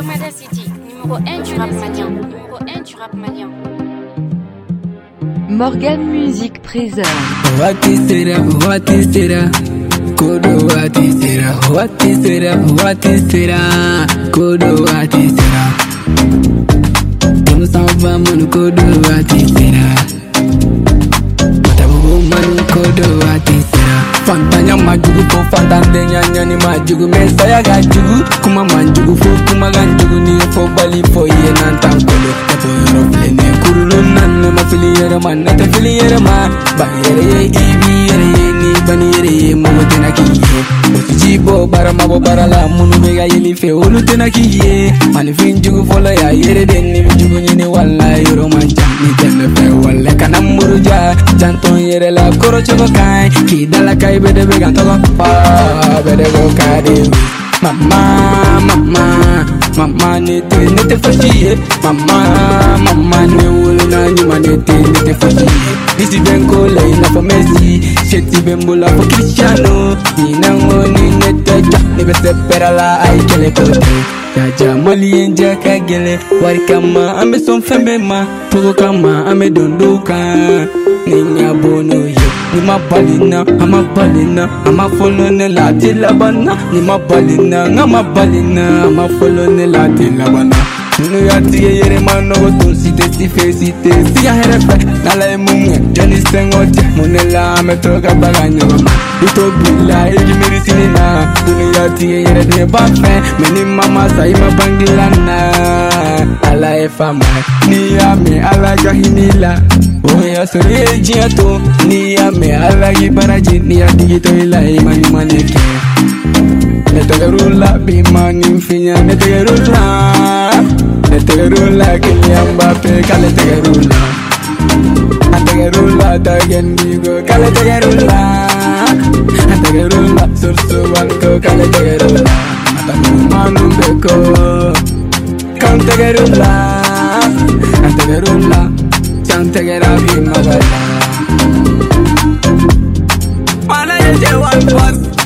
Lomada City, numéro 1 du rap malien. Numéro 1 du rap malien. Morgan Music présente. What is it? Kodo what is it? What is it? Kodo what is it? Tunu samba manu kodo what is it? Matabu manu kodo what is it? Fantanya majugu fo fantande nyanya majugu mesaya gajugu kuma manjugu fo kuma ganjugu ni fo bali fo ye nantankolo epo yoro plene kurulu nanne mafili yere man nete fili yere ma ba yere ye ibi yere ye ni bani yere ye mo tena kiye jibo bara mabo bara la munu mega yeli fe olu tena kiye mani finjugu fo la ya yere den ni jugu ni walla yoro manja ni tena fe walla kana muruja janton yere la koro chogo kai ki dala kai bede be gantogo pa bede go kade mama ne te fajiye mama ne wulu na nyuma ne te fajiye disi benko le na for Messi sheti bembola for Cristiano ni nango ni ne teja ne be sepera la ai kele kote jaja mali enja kagele wari kama ame son fembe ma pogo kama ame dondoka ninya bono yo ni mabalina ama follow ne la tilabana ni mabalina ngama balina ama follow ne la tilabana nu ya tiye yere mano to site si fesite si ya herefe na la emunge joni sengote monela me toka baganyo ito bila egi merisini na nu ya tiye yere ne bafe meni mama sai mabangilana ala efama ni ya me ala jahinila oya sore jiato ni ya me ala gibaraji ni ya digito ila imani maneke netegerula bimani finya netegerula kinyamba pe kale tegerula ategerula dagendigo kale tegerula sursu banko kale tegerula manu beko kan tegerula Tegera bimagala. Mana yeje one pass.